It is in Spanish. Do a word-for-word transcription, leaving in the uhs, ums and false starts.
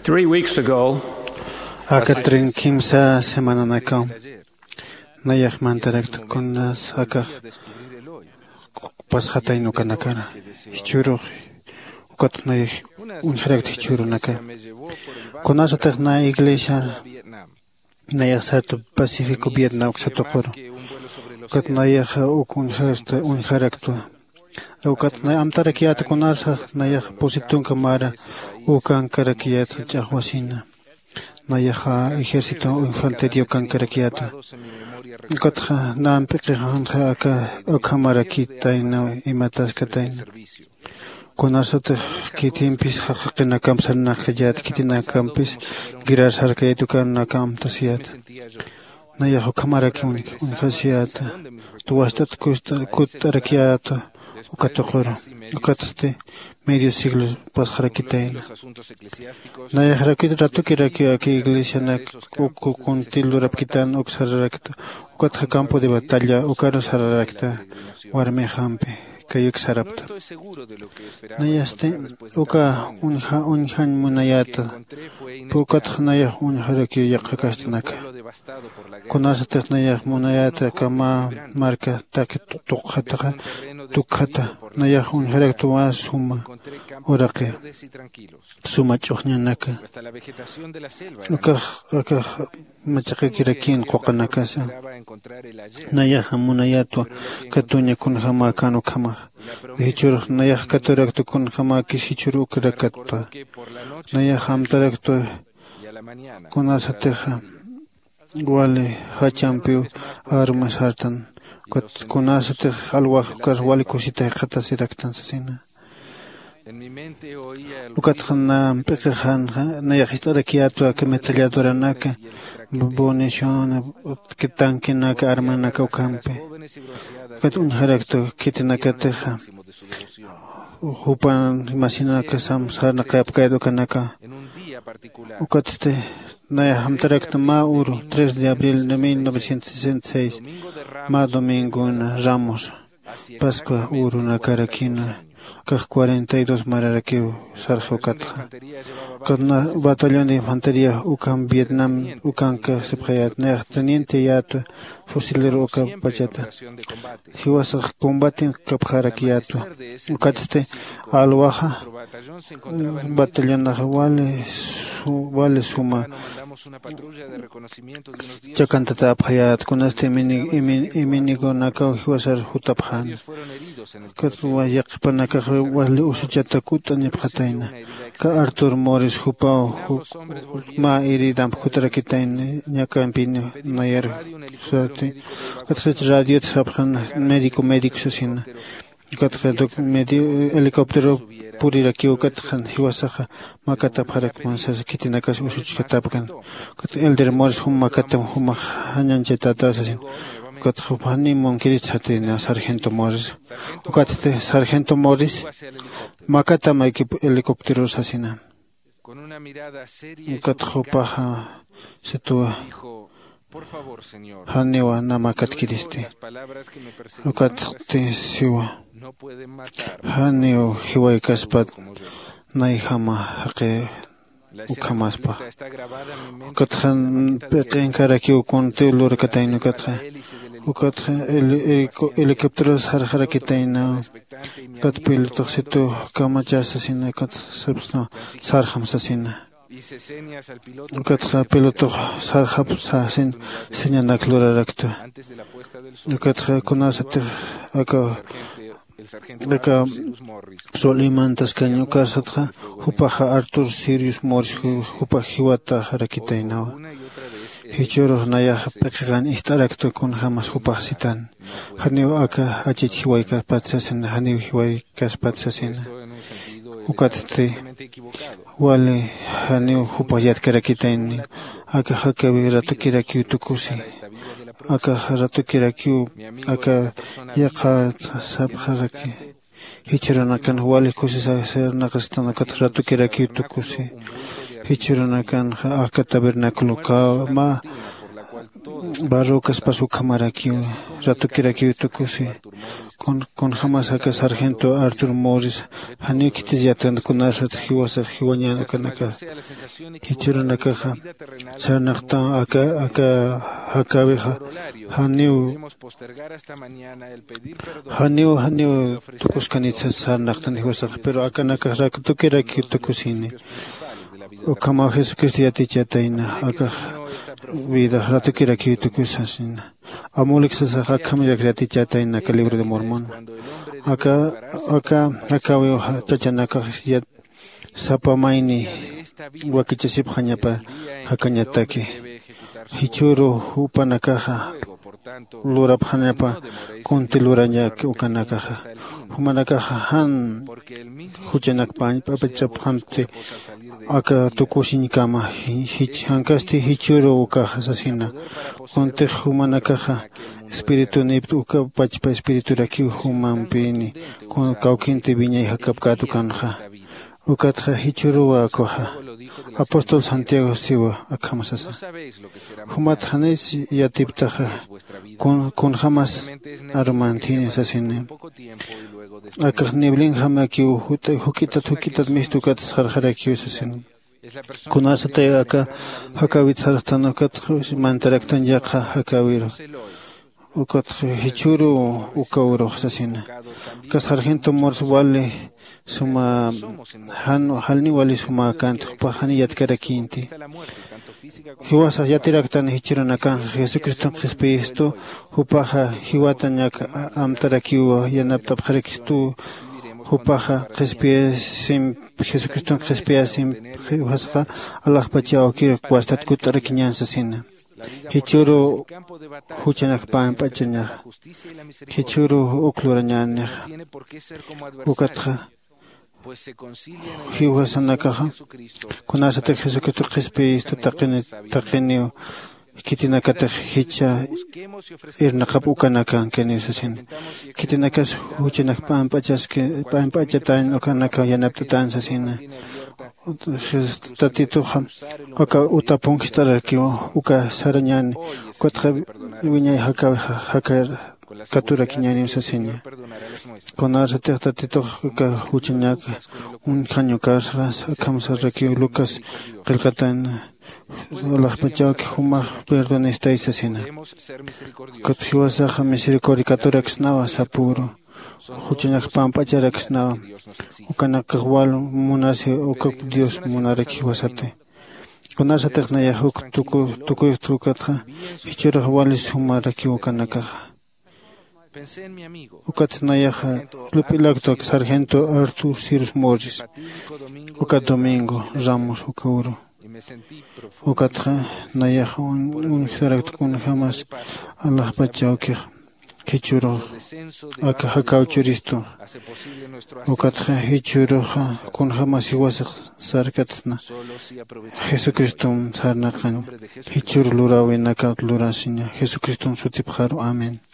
Three weeks ago, Akatrin kimsa semana naka nayak mantarakt kunas akah pashatay no kanakara hichuro ukat nayak unharakt hichuro naka kunas atak na iglesia nayak sarto Pacífico Vietnam ksatokoro ukat nayak ukun harta unharakto ukat na amtarakiat kunas nayak positun kamara ukan karakiat chahwasina Nayaha ejército infanterio cancaraquiata. Kotha nampiqija aka okamarakitaina imataskataina. Konasot kitimpis haqina kamsarna khajat kitina kampis giras harkaytukan nakam tasiat. Nayaho kamarakiunik unhasiata. Tuastat kusta kutarakiata. Ukatokoro. Ukatte medio siglo pas harakitaina. Naya harakit ratu kirakia aquí iglesia na kuku kuntilu rapkitan uxararakta. Ukatha campo de batalla ukaros hararakta. Warme hampe. Kayuk sarapta. Nayaste uka unha unhan munayata. Pukat naya unharaki yakakastanaka. Konasat naya munayata kama marka tak tukhata tukhata naya unharaktu suma oraqi suma chuhnyanaka. Uka uka machakirakin qoqanakasa. Naya munayatu katunya kunhama kanu kama. Hichur nayak kataraktu kun hama kishichuru krakatta. Nayak hamtaraktu kunasateha. Wale hachampiu armas hartan. Kunasateh alwah karwali kusita khatasiraktan sasina. Ukatkhana pekhan nayak historikiatu kemetaliadoranaka. Bonishona kitankinaka armanaka ukampe. Kat unharaktu kitinakateha. Hupan imaginaka samsarna qayapkaydu kanaka. Ukatte naya hamtaraktu ma uru tres de abril de mil novecientos sesenta y seis. Ma domingo en Ramos. Pascua uru nakarakina. Kah cuarenta y dos mararakiu sarjo katja. Kadna batallón de infantería ukan Vietnam ukan ka sepjayat ner teniente yato fusilero uka pachata. He was a combating kapjarakiato. Ukaste alwaha batallón na wale su wale suma. Chakantata apjayat kunaste minig iminigo nakau he was a hutaphan. Katwa yakpanaka wale usuchata kutani pjataina. Ka Arthur Morris Hupao ma iridam kutrakitaine nyakampino nayer sati katret radio tsaphan médico médico sosina katret medio helicóptero purirakiu kathan hiwasaha makata pharak mansas kitinakas usuchkatapkan kat Elder Morris hum makatam hum hanyancheta tasasin kat khupani monkiritsatina Sargento Morris ukatte Sargento Morris makata maiki helicóptero sasina ukat khupaha situa haniwa namakat kiriste ukat te siwa haniwa hiwai kaspat naihama haqe ukamaspa ukat khan peqen karakiu konte lor katainu katha ukat el helicópteros har harakitaina kat piloto situ kamachasasina kat sabsno sarhamsasina ukat piloto sarhamsasin señana clorarakto ukat konasate aka aka Soliman taskanyo kasatha hupaha Arthur Sirius Morris hupa hiwata harakitaina hichoro naya peqan istarakto kun hamas hupasitan haniu aka achichiwai kapatsasin haniu hiwai kaspatsasin ukatte wale haniu hupayat karakitaini aka hakawi ratukirakiu tukusi aka ratukirakiu aka yaqa sabharaki hichiranakan wale kusisa ser naqastana kat ratukirakiu tukusi hichiranakan aka tabernáculo ka ma Barrocas pasu camarakiu, ratukirakiu tukusi, con con jamás acá sargento Arthur Morris, hanio kitis yatan kunashat hiwasa hiwañano kanaka, hichurana caja, sarnaktan acá acá akabeja, hanio hanio hanio tukuskanitsa sarnaktan hiwasa, pero acá naka ratukirakiu tukusini. O kama Jesucristo ya te chataina, acá vida ratukirakiu tukusasina. Amulixas acá kamira krati chataina que libro de Mormón. Acá acá acá veo tachanaka ya sapamaini wakichasip hanyapa hakanyataki. Hichuru upanakaja lura hanyapa kunti luranya ukanakaja. Humanakaja han huchanakpan papachap hamte acá tukushin kama hich hankasti hichuru ukaja sasina. Kunti humanakaja espíritu niptu uka pachpa espíritu raki human pini kun kaukinti viña y hakapkatu kanja. Ukatja hichuru akoja. Apóstol Santiago siwa akamasasa. Humat hanes yatiptaja kun kun jamás armantines asine. Akaj niblin hamaki hukita hukitat mistukat sarjaraki asine. Kunasate aka hakawit sartanokat mantaraktan yaqa hakawiro. Ukat hichuru ukauro asine. Ka sargento Morris wale suma han halni wali suma kant pahani yatkarakinti. Hiwasa yatiraktan hichirana kan Jesucristo Jesucristo hupaha hiwatan yak amtarakiwa yanaptap harikistu hupaha Jesucristo Jesucristo Jesucristo hiwasa Allah pachao kir kwastat kutarakinyan sasina. Hichuru huchanak pan pachanya. Hichuru ukluranyanya. Ukatja hiwasanakaja kunasate Jesucristo Jesucristo taqini taqini kitinakata hicha irnaqap ukanakan kenisasin kitinakas huchanak pan pachas ke pan pachatan ukanaka yanaptatan sasina tatito aka utapon kistararkiwa uka saranyan kotja viñay haka haka katura kiñani sasina konarsa tatito uka huchanyak un caño karsas akamsaraki Lucas qilqatan Allah pachao que huma perdón estáis sasina kothiwasa misericordia katura kisnawa sapuro huchanyak pan pachara kisnawa ukanaka wal munasi uka Dios munaraki wasate konarsa teknaya huk tuku tuku tukatja hichira wali sumaraki ukanaka Ukat nayaja lupilacto sargento Arthur Cyrus Morris Ukat Domingo Ramos Ukauro Ukatja nayaja un saracto kun jamás Allah pachao que hichuro aka hakau churisto Ukatja hichuro kun jamás iwasa sarkatna Jesucristo sarnakan hichuro lurawi nakat lurasinya Jesucristo sutipjaro amen.